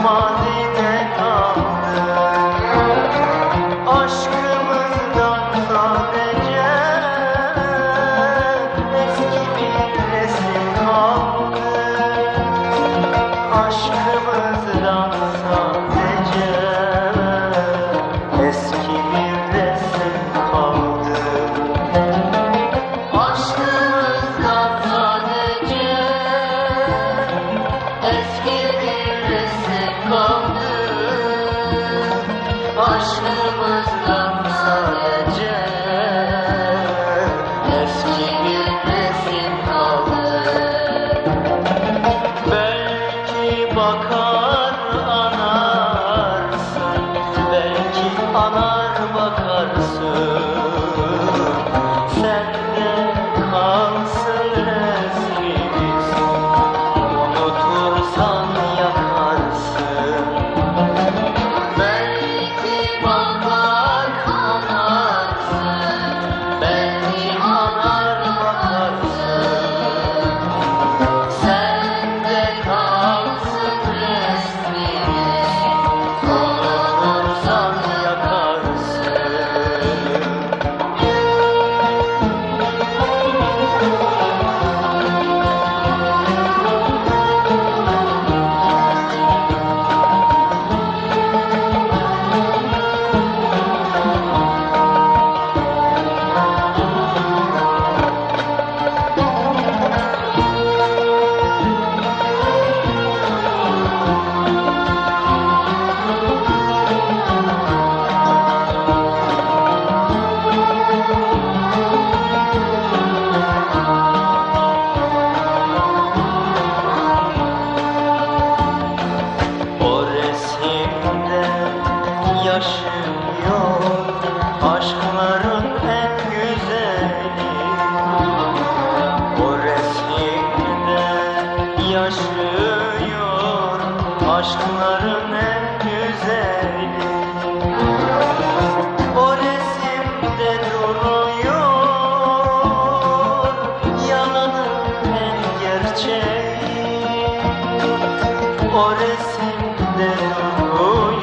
mazide kaldı. Aşkımızdan sadece eski bir resim kaldı. Aşkımızdan sadece eski bir resim kaldı. Aşkımızdan sadece eski bir resim kaldı. Aşkımızdan sadece eski bir resim kaldı. Belki bakar anarsın, belki anar bakarsın. Sende kalsın resmimiz, unutursan yakarsın. Belki bakar anarsın, belki anar bakarsın. Sende kalsın resmimiz, unutursan Yakarsın. O resimde yaşıyor aşkların en güzeli. O resimde yaşıyor aşkların en güzeli. O resimde duruyor yalanın en gerçeği. O resimde duruyor